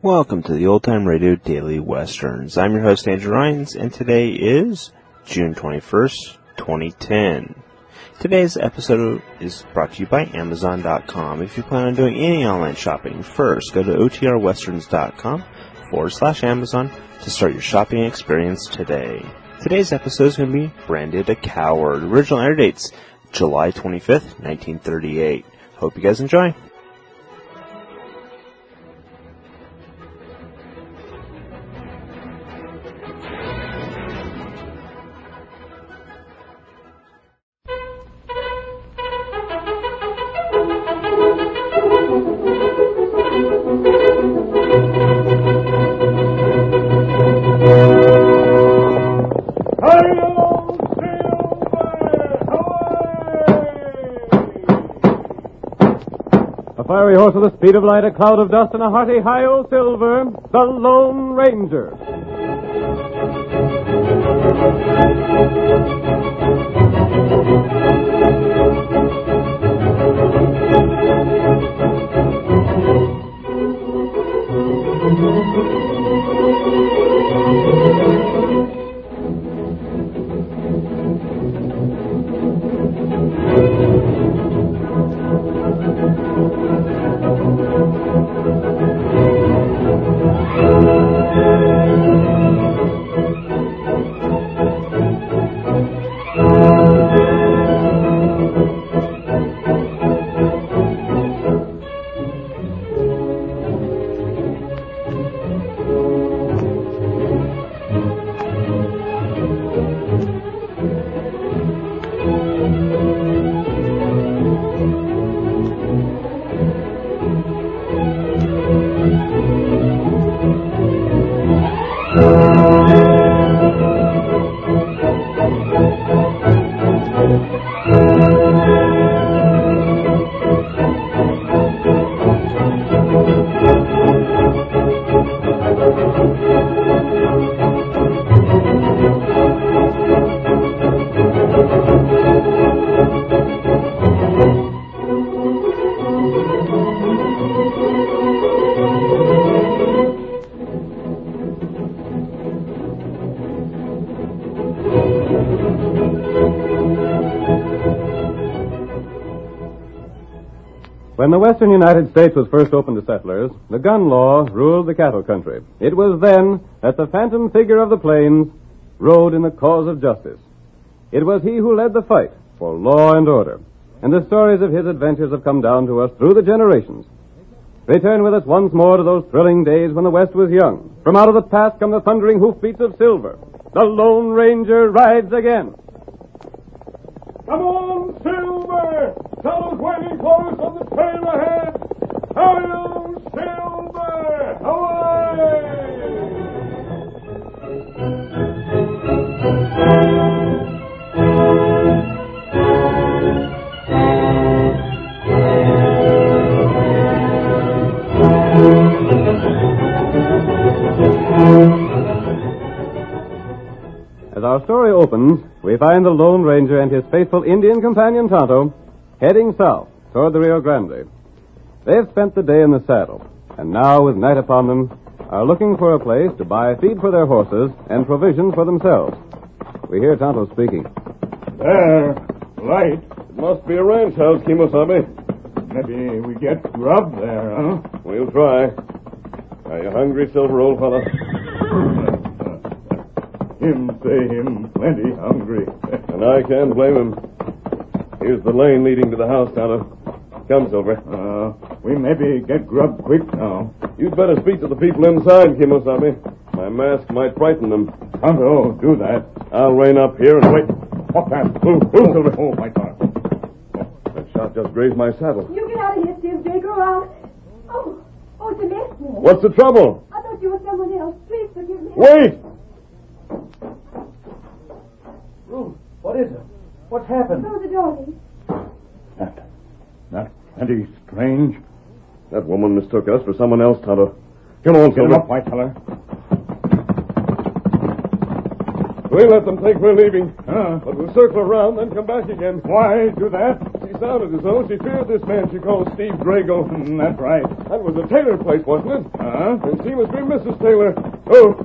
Welcome to the Old Time Radio Daily Westerns. I'm your host, Andrew Rhynes, and today is June 21st, 2010. Today's episode is brought to you by Amazon.com. If you plan on doing any online shopping, first go to otrwesterns.com/Amazon to start your shopping experience today. Today's episode is going to be Branded a Coward. Original air dates July 25th, 1938. Hope you guys enjoy. Fiery horse with the speed of light, a cloud of dust, and a hearty hi-yo Silver, the Lone Ranger. When the western United States was first opened to settlers, the gun law ruled the cattle country. It was then that the phantom figure of the plains rode in the cause of justice. It was he who led the fight for law and order, and the stories of his adventures have come down to us through the generations. Return with us once more to those thrilling days when the West was young. From out of the past come the thundering hoofbeats of Silver. The Lone Ranger rides again. Come on, Silver! Fellows waiting for us on the trail ahead! Hail, Silver! Away! As our story opens, we find the Lone Ranger and his faithful Indian companion Tonto heading south toward the Rio Grande. They've spent the day in the saddle, and now, with night upon them, are looking for a place to buy feed for their horses and provisions for themselves. We hear Tonto speaking. There, light. It must be a ranch house, Kimosabe. Maybe we get grub there, huh? We'll try. Are you hungry, Silver, old fella? Him say him plenty hungry. And I can't blame him. Here's the lane leading to the house, Tonto. Come, Silver. We maybe get grub quick now. You'd better speak to the people inside, Kimosabe. My mask might frighten them. Tonto, do that. I'll rein up here and wait. What's that? Move, Silver. Oh, my God. That shot just grazed my saddle. You get out of here, Steve. Jake, go out. Oh, it's a mess. What's the trouble? I thought you were someone else. Please forgive me. Wait! Ruth, what is it? What's happened? Close the door, Lee. That's plenty strange. That woman mistook us for someone else, Tonto. Come on, Get him Silver. up, white feller. We let them think we're leaving. Huh? But we'll circle around, then come back again. Why do that? She sounded as though she feared this man she called Steve Drago. That's right. That was a Taylor place, wasn't it? Huh? And she must be Mrs. Taylor. Oh.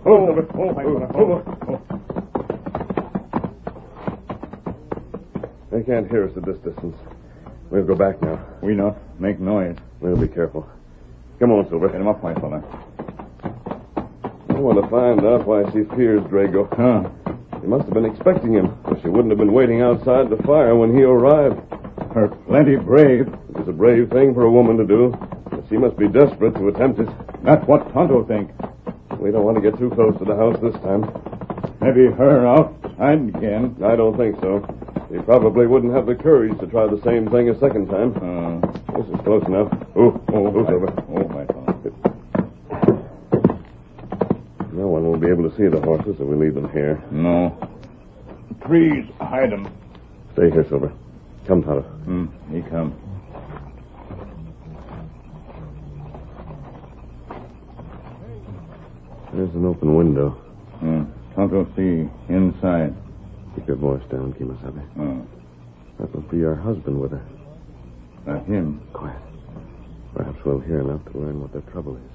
They can't hear us at this distance. We'll go back now. We not make noise. We'll be careful. Come on, Silver. Get him up, my fella. I want to find out why she fears Drago. Huh? She must have been expecting him, or she wouldn't have been waiting outside the fire when he arrived. Her plenty brave. It was a brave thing for a woman to do, but she must be desperate to attempt it. That's what Tonto think. We don't want to get too close to the house this time. Maybe her outside again. I don't think so. He probably wouldn't have the courage to try the same thing a second time. This is close enough. Silver. My fella. No one will be able to see the horses if we leave them here. No. Trees hide them. Stay here, Silver. Come, Tonto. He come. There's an open window. Tonto see inside. Keep your voice down, Kimasabi. That must be your husband with her. Him. Quiet. Perhaps we'll hear enough to learn what their trouble is.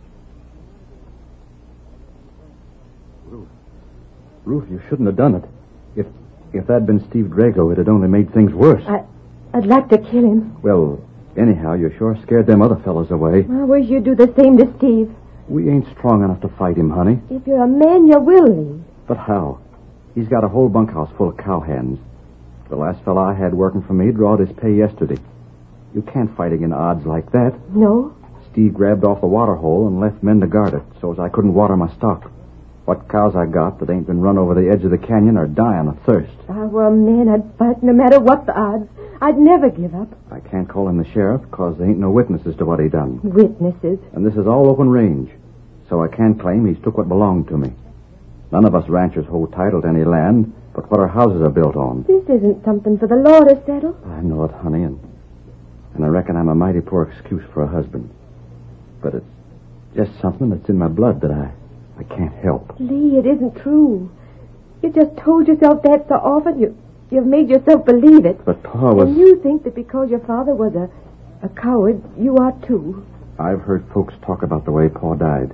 Ruth, you shouldn't have done it. If that'd been Steve Drago, it'd only made things worse. I'd like to kill him. Well, anyhow, you sure scared them other fellas away. I wish you'd do the same to Steve. We ain't strong enough to fight him, honey. If you're a man, you will leave. But how? He's got a whole bunkhouse full of cowhands. The last fella I had working for me drawed his pay yesterday. You can't fight against odds like that. No? Steve grabbed off the water hole and left men to guard it, so as I couldn't water my stock. What cows I got that ain't been run over the edge of the canyon are dying of thirst. If I were a man, I'd fight no matter what the odds. I'd never give up. I can't call him the sheriff because there ain't no witnesses to what he done. Witnesses? And this is all open range, so I can't claim he's took what belonged to me. None of us ranchers hold title to any land but what our houses are built on. This isn't something for the law to settle. I know it, honey, and I reckon I'm a mighty poor excuse for a husband. But it's just something that's in my blood that I can't help. Lee, it isn't true. You just told yourself that so often. You've made yourself believe it. But Pa was... And you think that because your father was a coward, you are too. I've heard folks talk about the way Pa died.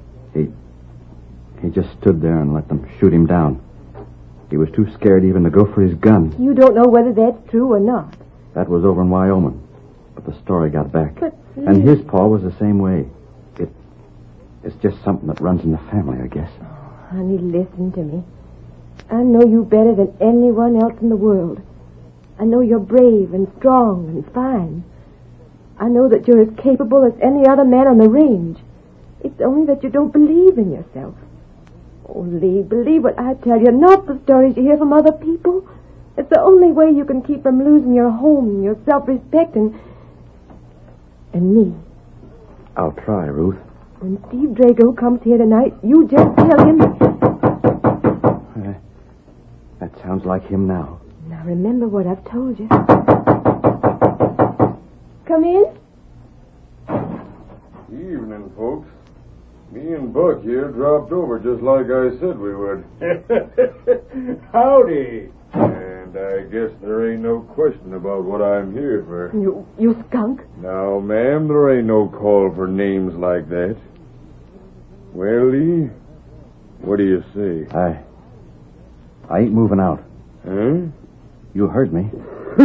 He just stood there and let them shoot him down. He was too scared even to go for his gun. You don't know whether that's true or not. That was over in Wyoming. But the story got back. But and his pa was the same way. It's just something that runs in the family, I guess. Oh, honey, listen to me. I know you better than anyone else in the world. I know you're brave and strong and fine. I know that you're as capable as any other man on the range. It's only that you don't believe in yourself. Oh, Lee, believe what I tell you, not the stories you hear from other people. It's the only way you can keep from losing your home, your self-respect, and me. I'll try, Ruth. When Steve Drago comes here tonight, you just tell him... That sounds like him now. Now, remember what I've told you. Come in. Evening, folks. Me and Buck here dropped over just like I said we would. Howdy. And I guess there ain't no question about what I'm here for. You skunk. Now, ma'am, there ain't no call for names like that. Well, Lee, what do you say? I ain't moving out. Huh? You heard me.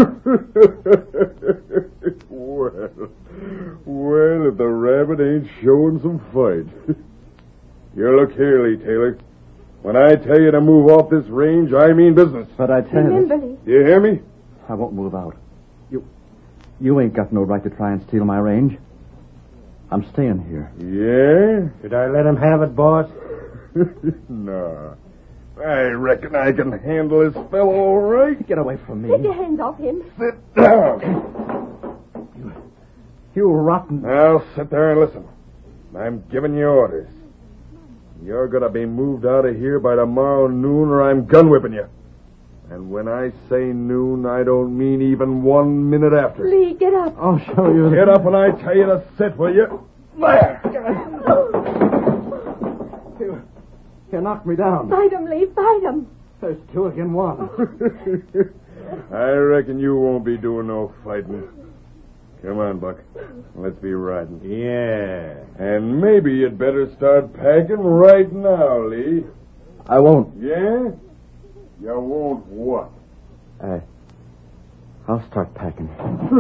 Well, if the rabbit ain't showing some fight. You look here, Lee Taylor. When I tell you to move off this range, I mean business. But I tell you... Remember, Lee. Do you hear me? I won't move out. You ain't got no right to try and steal my range. I'm staying here. Yeah? Should I let him have it, boss? Nah. I reckon I can handle this fellow all right. Get away from me. Take your hands off him. Sit down. You rotten... Now, sit there and listen. I'm giving you orders. You're going to be moved out of here by tomorrow noon or I'm gun whipping you. And when I say noon, I don't mean even 1 minute after. Lee, get up. I'll show you... Get up when I tell you to sit, will you? There. You knocked me down. Fight him, Lee. Fight him. There's two against one. I reckon you won't be doing no fighting. Come on, Buck. Let's be riding. Yeah. And maybe you'd better start packing right now, Lee. I won't. Yeah? You won't what? I'll start packing.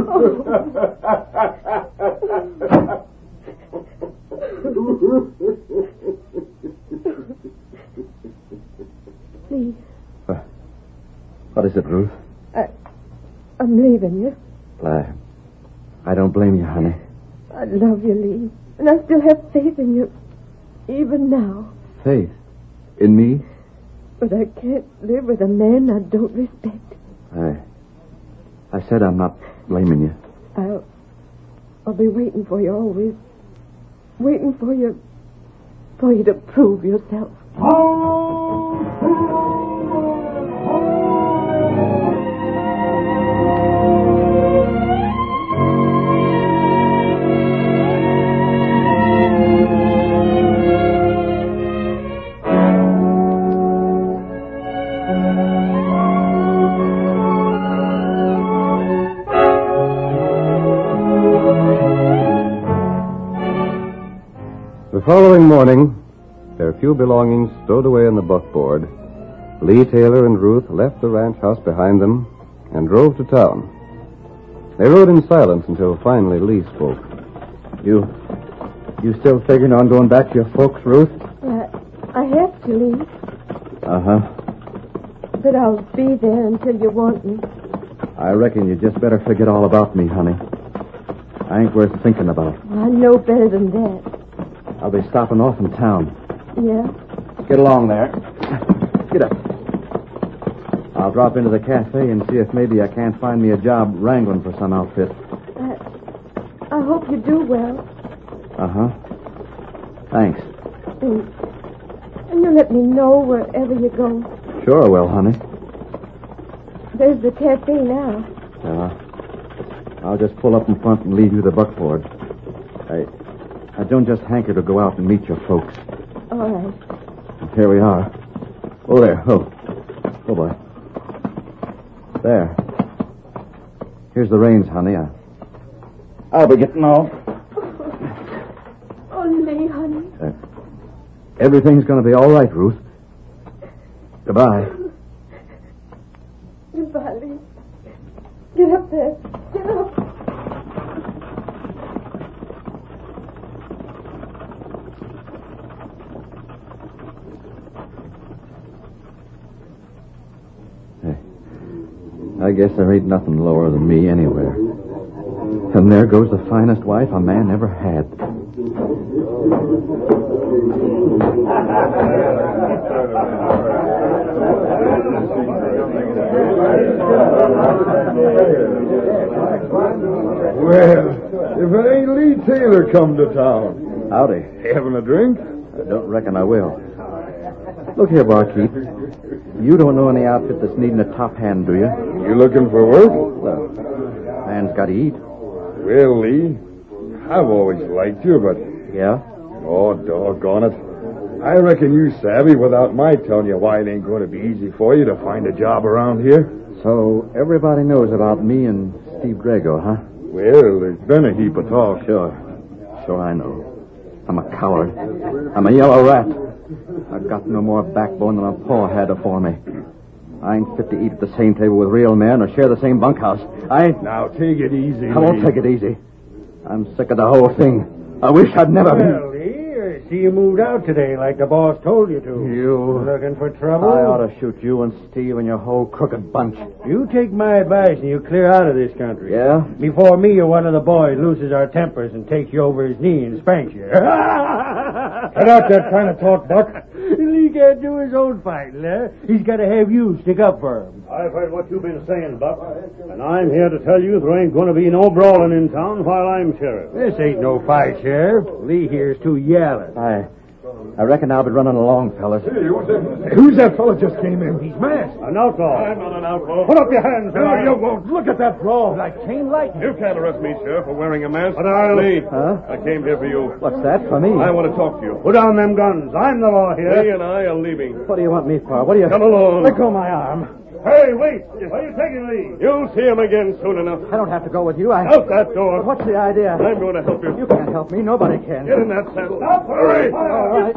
Please, What is it, Ruth? I'm leaving you. I don't blame you, honey. I love you, Lee. And I still have faith in you. Even now. Faith? In me? But I can't live with a man I don't respect. I said I'm not blaming you. I'll be waiting for you always. Waiting for you to prove yourself. The following morning, their few belongings stowed away in the buckboard, Lee Taylor and Ruth left the ranch house behind them and drove to town. They rode in silence until finally Lee spoke. You still figuring on going back to your folks, Ruth? I have to, Lee. Uh-huh. But I'll be there until you want me. I reckon you just better forget all about me, honey. I ain't worth thinking about. I know better than that. I'll be stopping off in town. Yeah? Get along there. Get up. I'll drop into the cafe and see if maybe I can't find me a job wrangling for some outfit. I hope you do well. Uh-huh. Thanks. And you let me know wherever you go. Sure I will, honey. There's the cafe now. I'll just pull up in front and leave you the buckboard. I don't just hanker to go out and meet your folks. All right. Here we are. Oh, there. Oh, boy. There. Here's the reins, honey. I'll be getting off. Oh, Lee, honey. Everything's going to be all right, Ruth. Goodbye. Goodbye, Lee. Get up there. Get up. I guess there ain't nothing lower than me anywhere. And there goes the finest wife a man ever had. Well, if it ain't Lee Taylor come to town. Howdy. Having a drink? I don't reckon I will. Look here, barkeep. You don't know any outfit that's needing a top hand, do you? You looking for work? Well, man's got to eat. Well, Lee, I've always liked you, but... Yeah? Oh, doggone it. I reckon you savvy without my telling you why it ain't going to be easy for you to find a job around here. So everybody knows about me and Steve Drago, huh? Well, there's been a heap of talk. Sure I know. I'm a coward. I'm a yellow rat. I've got no more backbone than my paw had afore me. I ain't fit to eat at the same table with real men or share the same bunkhouse. Now, take it easy, I won't take it easy. I'm sick of the whole thing. I wish I'd never been... Well, Lee, I see you moved out today like the boss told you to. You... Looking for trouble? I ought to shoot you and Steve and your whole crooked bunch. You take my advice and you clear out of this country. Yeah? Before me or one of the boys loses our tempers and takes you over his knee and spanks you. Cut out that kind of talk, Buck. He can't do his own fighting, huh? He's got to have you stick up for him. I've heard what you've been saying, Buck, and I'm here to tell you there ain't going to be no brawling in town while I'm sheriff. This ain't no fight, Sheriff. Lee here's too yelling. I reckon I'll be running along, fellas. Who's that fella just came in? He's masked. An outlaw. I'm not an outlaw. Put up your hands, No, man. you won't. Look at that draw. Like chain lightning. You can't arrest me, Sheriff, for wearing a mask. But I'll... Lee, Huh? I came here for you. What's that for me? I want to talk to you. Put down them guns. I'm the law here. Lee and I are leaving. What do you want me for? What do you... Come along. Let go my arm. Hey, wait. Where are you taking Lee? You'll see him again soon enough. I don't have to go with you. Out that door. What's the idea? I'm going to help you. You can't help me. Nobody can. Get in that saddle. Stop! Hurry. All right.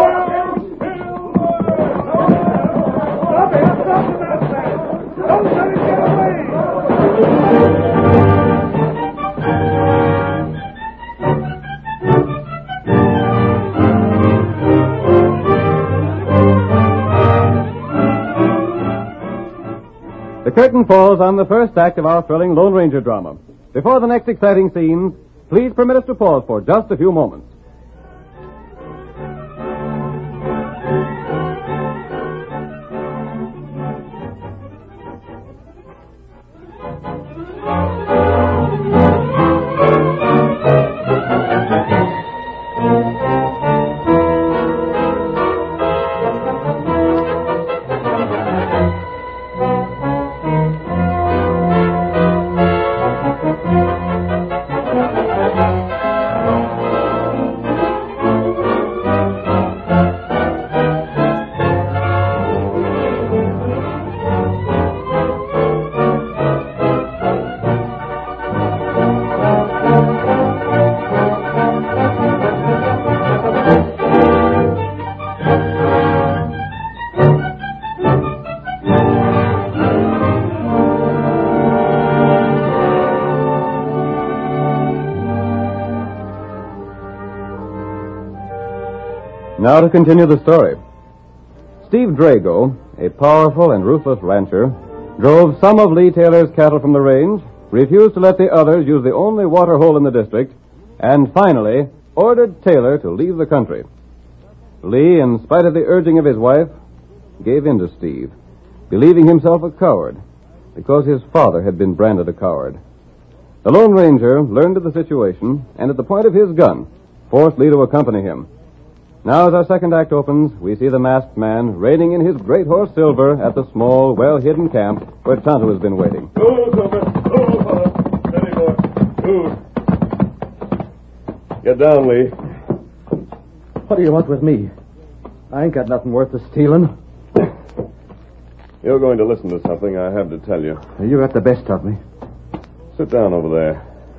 Stop it! Stop the man! Don't let him get away! The curtain falls on the first act of our thrilling Lone Ranger drama. Before the next exciting scenes, please permit us to pause for just a few moments. Now to continue the story. Steve Drago, a powerful and ruthless rancher, drove some of Lee Taylor's cattle from the range, refused to let the others use the only water hole in the district, and finally ordered Taylor to leave the country. Lee, in spite of the urging of his wife, gave in to Steve, believing himself a coward because his father had been branded a coward. The Lone Ranger learned of the situation and at the point of his gun forced Lee to accompany him. Now, as our second act opens, we see the masked man reining in his great horse Silver at the small, well-hidden camp where Tonto has been waiting. Go, Silver. Go, fella. Steady, boy. Good. Get down, Lee. What do you want with me? I ain't got nothing worth the stealing. You're going to listen to something I have to tell you. You got the best of me. Sit down over there.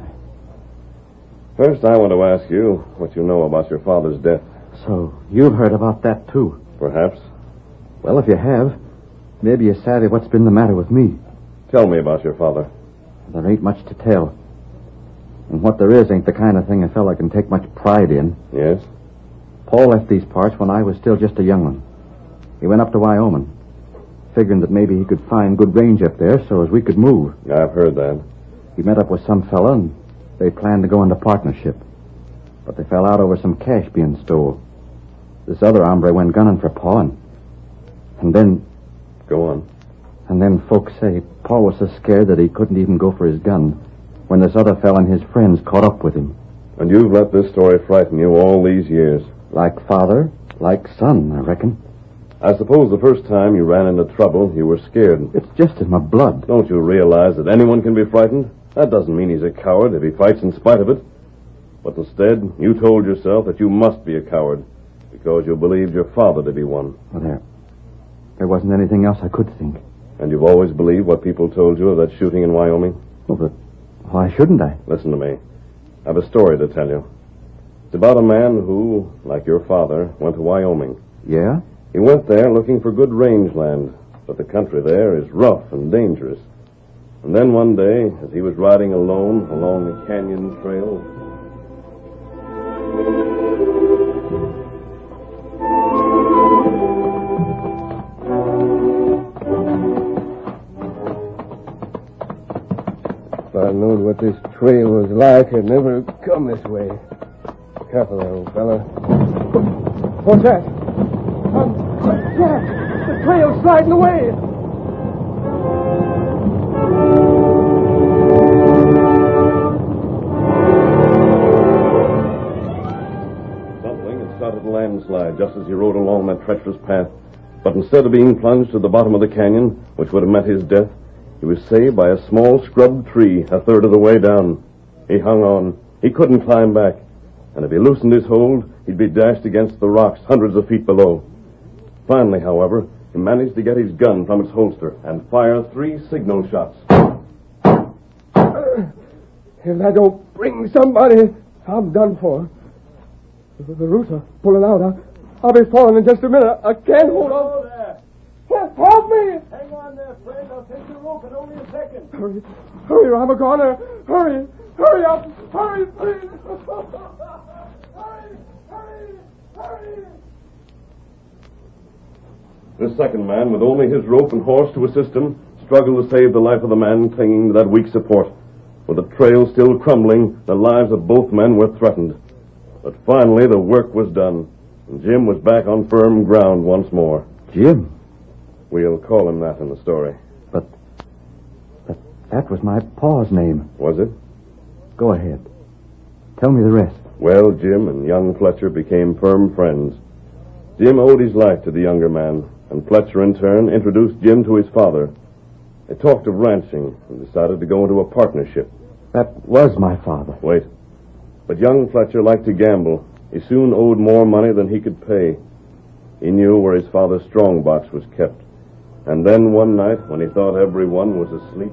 First, I want to ask you what you know about your father's death. So, you've heard about that, too. Perhaps. Well, if you have, maybe you're savvy what's been the matter with me. Tell me about your father. There ain't much to tell. And what there is ain't the kind of thing a fella can take much pride in. Yes? Paul left these parts when I was still just a young one. He went up to Wyoming, figuring that maybe he could find good range up there so as we could move. I've heard that. He met up with some fella, and they planned to go into partnership. But they fell out over some cash being stole. This other hombre went gunning for Paul, and then... Go on. And then folks say Paul was so scared that he couldn't even go for his gun when this other fella and his friends caught up with him. And you've let this story frighten you all these years. Like father, like son, I reckon. I suppose the first time you ran into trouble, you were scared. It's just in my blood. Don't you realize that anyone can be frightened? That doesn't mean he's a coward if he fights in spite of it. But instead, you told yourself that you must be a coward because you believed your father to be one. Well, there wasn't anything else I could think. And you've always believed what people told you of that shooting in Wyoming? Well, but why shouldn't I? Listen to me. I have a story to tell you. It's about a man who, like your father, went to Wyoming. Yeah? He went there looking for good rangeland, but the country there is rough and dangerous. And then one day, as he was riding alone along the canyon trail... If I knowed what this trail was like, I'd never come this way. Careful there, old fella. What's that? Jack! The trail's sliding away! Something had started landslide just as he rode along that treacherous path. But instead of being plunged to the bottom of the canyon, which would have met his death, he was saved by a small scrub tree a third of the way down. He hung on. He couldn't climb back. And if he loosened his hold, he'd be dashed against the rocks hundreds of feet below. Finally, however, he managed to get his gun from its holster and fire 3 signal shots. If I don't bring somebody, I'm done for. The roots are pulling out. I'll be falling in just a minute. I can't hold on. There. Help me! Hang on there, friend. I'll take your rope in only a second. Hurry, I'm a goner. Hurry up. Hurry, please. Hurry. The second man, with only his rope and horse to assist him, struggled to save the life of the man clinging to that weak support. With the trail still crumbling, the lives of both men were threatened. But finally, the work was done, and Jim was back on firm ground once more. Jim? We'll call him that in the story. But that was my pa's name. Was it? Go ahead. Tell me the rest. Well, Jim and young Fletcher became firm friends. Jim owed his life to the younger man, and Fletcher, in turn, introduced Jim to his father. They talked of ranching and decided to go into a partnership. That was my father. Wait. But young Fletcher liked to gamble. He soon owed more money than he could pay. He knew where his father's strongbox was kept. And then one night, when he thought everyone was asleep...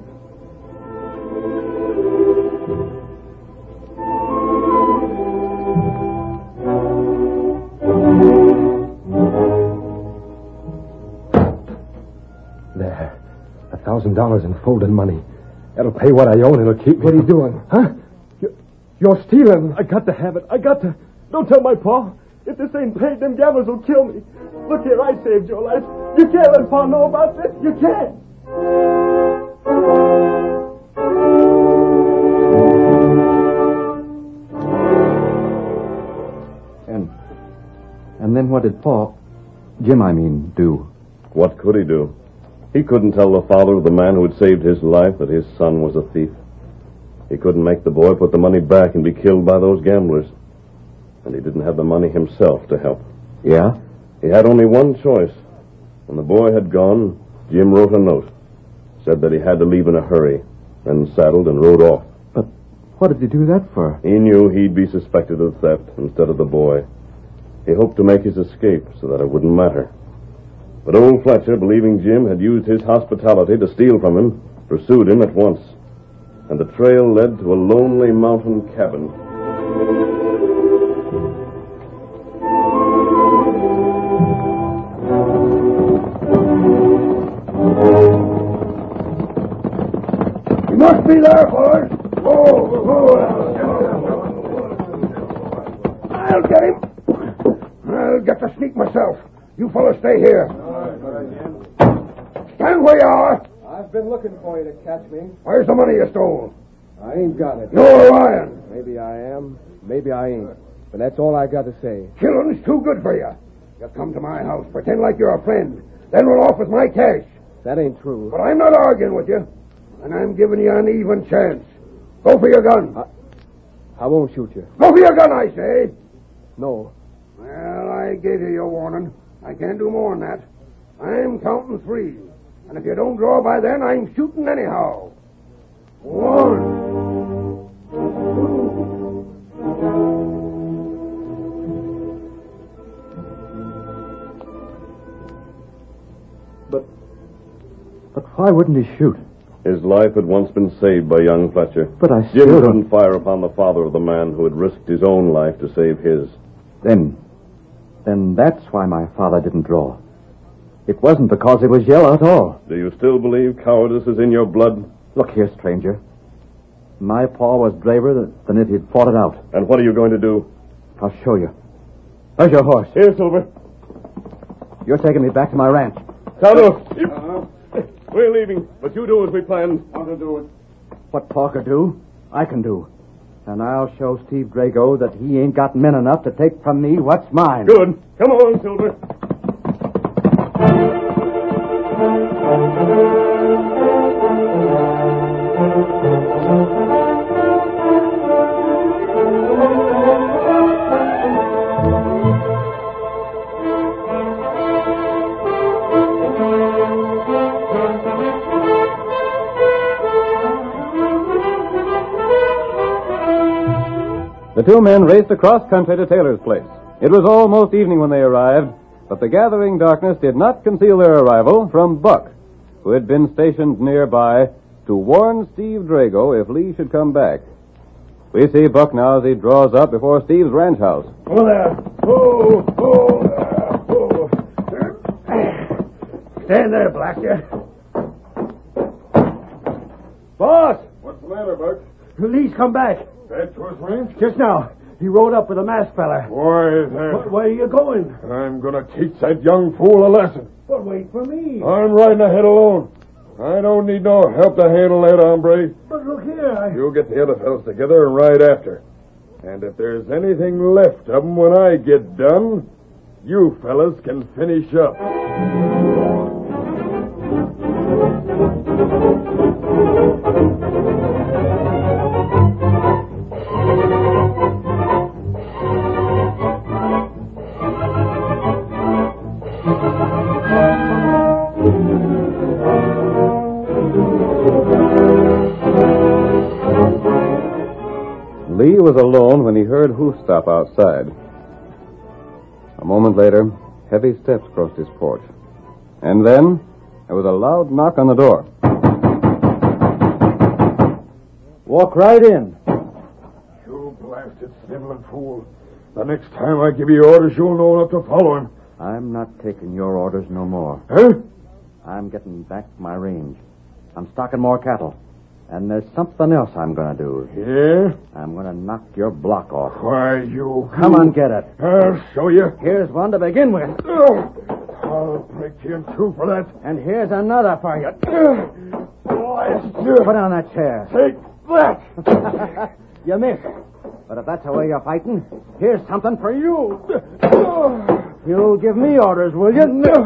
There. $1,000 in folded money. That'll pay what I owe and it'll keep me... What are you doing? Huh? You're stealing. I got to have it. Don't tell my pa. If this ain't paid, them gamblers will kill me. Look here, I saved your life. You can't let pa know about this. You can't. And then what did Jim, do? What could he do? He couldn't tell the father of the man who had saved his life that his son was a thief. He couldn't make the boy put the money back and be killed by those gamblers. And he didn't have the money himself to help. Yeah? He had only one choice. When the boy had gone, Jim wrote a note. Said that he had to leave in a hurry, then saddled and rode off. But what did he do that for? He knew he'd be suspected of theft instead of the boy. He hoped to make his escape so that it wouldn't matter. But old Fletcher, believing Jim had used his hospitality to steal from him, pursued him at once. And the trail led to a lonely mountain cabin. You must be there, fellas. I'll get him. I'll get the sneak myself. You fellas stay here. Stand where you are. I've been looking for you to catch me. Where's the money you stole? I ain't got it. You're lying. Maybe I am. Maybe I ain't. But that's all I got to say. Killing's too good for you. You come to my house, pretend like you're a friend, then run off with my cash. That ain't true. But I'm not arguing with you, and I'm giving you an even chance. Go for your gun. I won't shoot you. Go for your gun, I say. No. Well, I gave you your warning. I can't do more than that. I'm counting 3. And if you don't draw by then, I'm shooting anyhow. 1, 2. But why wouldn't he shoot? His life had once been saved by young Fletcher. But I Jim still couldn't fire upon the father of the man who had risked his own life to save his. Then that's why my father didn't draw. It wasn't because he was yellow at all. Do you still believe cowardice is in your blood? Look here, stranger. My pa was braver than if he'd fought it out. And what are you going to do? I'll show you. Where's your horse? Here, Silver. You're taking me back to my ranch. Tonto. We're leaving, but you do as we planned. How to do it? What Pa could do, I can do. And I'll show Steve Drago that he ain't got men enough to take from me what's mine. Good. Come on, Silver. two men raced across country to Taylor's place. It was almost evening when they arrived, but the gathering darkness did not conceal their arrival from Buck, who had been stationed nearby to warn Steve Drago if Lee should come back. We see Buck now as he draws up before Steve's ranch house. Oh, there. Oh. Stand there, Blackjack. Boss! What's the matter, Buck? Lee's come back. Back to his ranch? Just now. He rode up with a masked fella. Why, there. Where are you going? I'm gonna teach that young fool a lesson. But wait for me. I'm riding ahead alone. I don't need no help to handle that hombre. But look here, You'll get the other fellows together and ride after. And if there's anything left of them when I get done, you fellas can finish up. Lee was alone when he heard hoofstop outside. A moment later, heavy steps crossed his porch. And then, there was a loud knock on the door. Walk right in. You blasted sniveling fool. The next time I give you orders, you'll know enough to follow him. I'm not taking your orders no more. Huh? I'm getting back my range. I'm stocking more cattle. And there's something else I'm going to do. Yeah? I'm going to knock your block off. Why, you... Come on, get it. I'll show you. Here's one to begin with. I'll break you in two for that. And here's another for you. Blast you. Put down that chair. Take that. You missed. But if that's the way you're fighting, here's something for you. You'll give me orders, will you?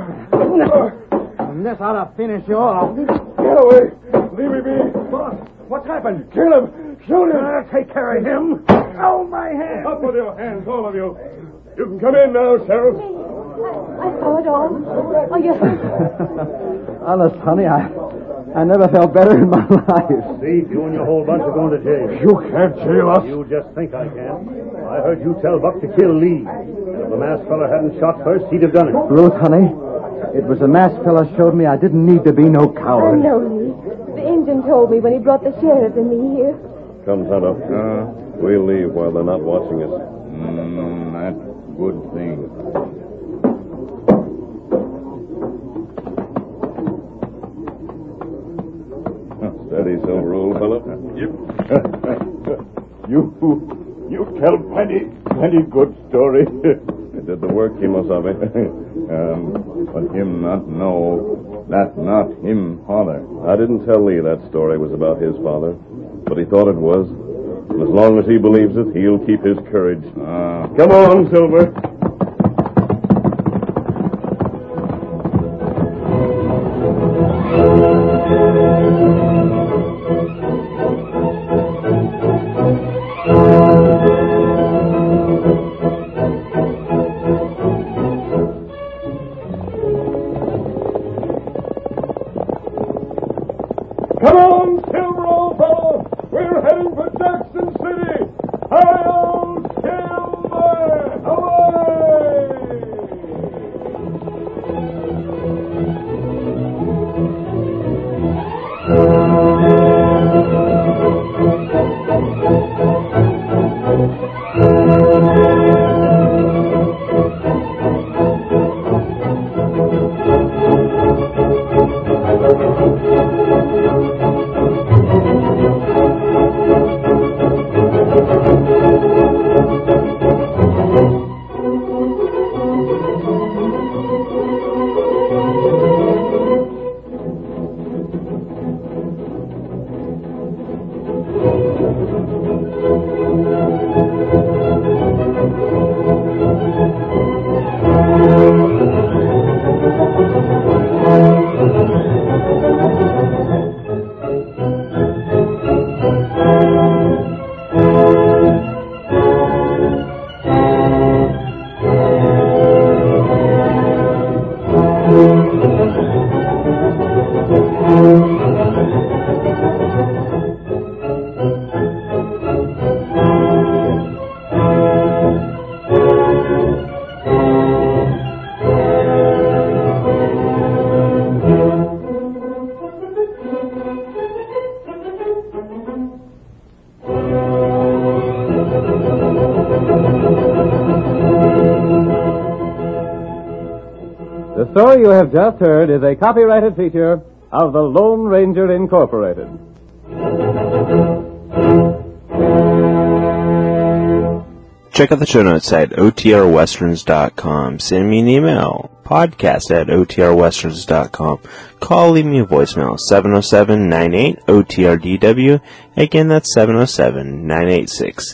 And this ought to finish you off. Get away. Leave me be. Boss, what's happened? Kill him. Shoot him. I'll take care of him. Oh, my hand. Up with your hands, all of you. You can come in now, Sheriff. I saw it all. Oh, you hurt. Honest, honey, I never felt better in my life. Steve, you and your whole bunch are going to jail. You can't jail us. You just think I can. I heard you tell Buck to kill Lee. And if the masked fella hadn't shot first, he'd have done it. Ruth, honey, it was the masked fella showed me I didn't need to be no I coward. know, Lee. The Indian told me when he brought the sheriff and me here. Come, Tonto. We'll leave while they're not watching us. That's a good thing. Steady, Silver, old fellow. Yep. You tell plenty good story. I did the work, Kimosabe. But him not know that not him father. I didn't tell Lee that story was about his father, but he thought it was. And as long as he believes it, he'll keep his courage. Come on, Silver. Come on, Silver, old fellow. We're heading for Jackson City. Hi-yo, Silver! Away! story you have just heard is a copyrighted feature of the Lone Ranger Incorporated. Check out the show notes at otrwesterns.com. Send me an email, podcast@otrwesterns.com. Call, leave me a voicemail, 707-98-OTRDW. Again, that's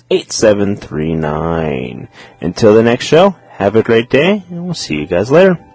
707-986-8739. Until the next show, have a great day, and we'll see you guys later.